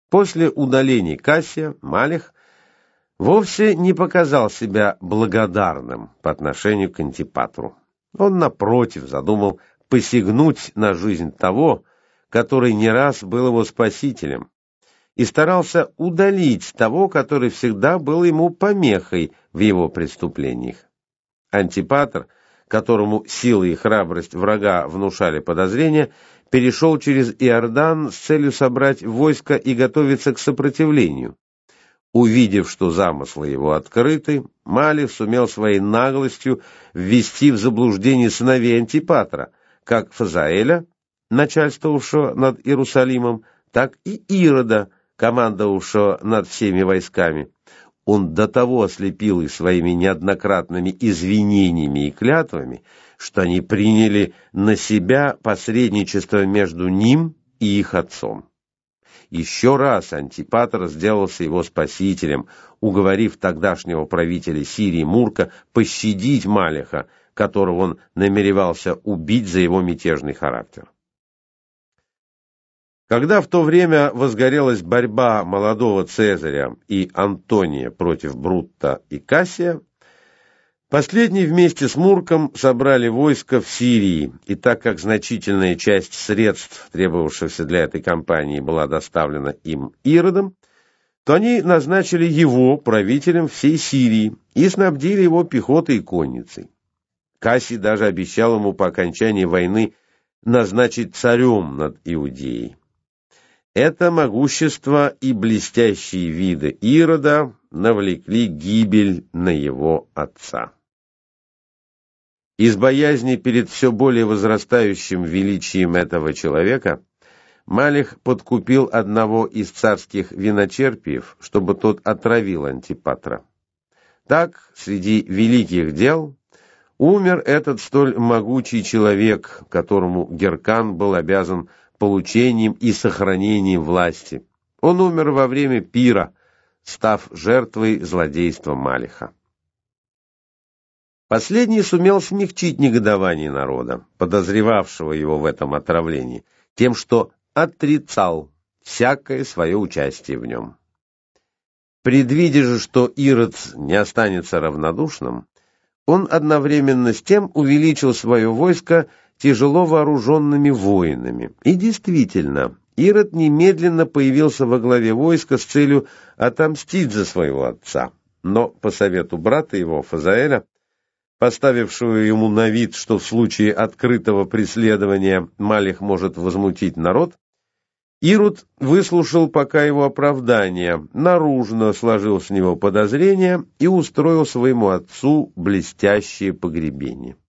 После удаления Кассия Малих вовсе не показал себя благодарным по отношению к Антипатру. Он, напротив, задумал посягнуть на жизнь того, который не раз был его спасителем, и старался удалить того, который всегда был ему помехой в его преступлениях. Антипатр, которому сила и храбрость врага внушали подозрения, перешел через Иордан с целью собрать войско и готовиться к сопротивлению. Увидев, что замыслы его открыты, Малих сумел своей наглостью ввести в заблуждение сыновей Антипатра, как Фазаэля, начальствовавшего над Иерусалимом, так и Ирода, командовавшего над всеми войсками. Он до того ослепил их своими неоднократными извинениями и клятвами, что они приняли на себя посредничество между ним и их отцом. Еще раз Антипатр сделался его спасителем, уговорив тогдашнего правителя Сирии Мурка пощадить Малиха, которого он намеревался убить за его мятежный характер. Когда в то время возгорелась борьба молодого Цезаря и Антония против Брутта и Кассия, последний вместе с Мурком собрали войско в Сирии, и так как значительная часть средств, требовавшихся для этой кампании, была доставлена им Иродом, то они назначили его правителем всей Сирии и снабдили его пехотой и конницей. Кассий даже обещал ему по окончании войны назначить царем над Иудеей. Это могущество и блестящие виды Ирода навлекли гибель на его отца. Из боязни перед все более возрастающим величием этого человека Малих подкупил одного из царских виночерпиев, чтобы тот отравил Антипатра. Так, среди великих дел, умер этот столь могучий человек, которому Геркан был обязан получением и сохранением власти. Он умер во время пира, став жертвой злодейства Малиха. Последний сумел смягчить негодование народа, подозревавшего его в этом отравлении, тем, что отрицал всякое свое участие в нем. Предвидя же, что Ирод не останется равнодушным, он одновременно с тем увеличил свое войско тяжело вооруженными воинами. И действительно, Ирод немедленно появился во главе войска с целью отомстить за своего отца. Но по совету брата его, Фазаэля, поставившего ему на вид, что в случае открытого преследования Малих может возмутить народ, Ирод выслушал пока его оправдания, наружно сложил с него подозрения и устроил своему отцу блестящее погребение.